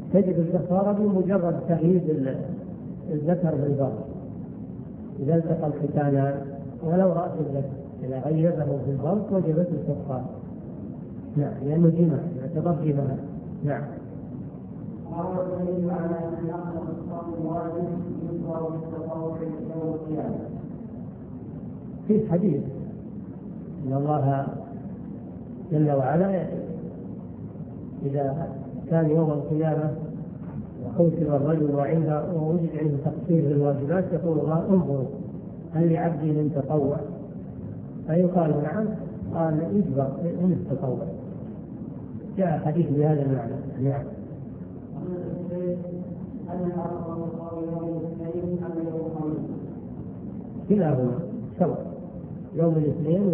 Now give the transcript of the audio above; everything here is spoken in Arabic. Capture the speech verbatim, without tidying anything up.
تجد الكفارة بمجرد تغيير الذكر بالبطن إذا التقى الختانان ولو رأس الذكر إذا غيبه في البطن وجبت الكفارة. نعم لأنه جمع يعتبر جمع. نعم. في حديث إن الله جل وعلا إذا كان يوم القيامة وحوسب الرجل وعنده ووجد عنده تقصير في الواجبات يقول الله انظروا هل لعبدي من تطوع؟ فيقال نعم، قال يجبر من التطوع. جاء حديث بهذا المعنى. نعم. كلاهما سواء، يوم الاثنين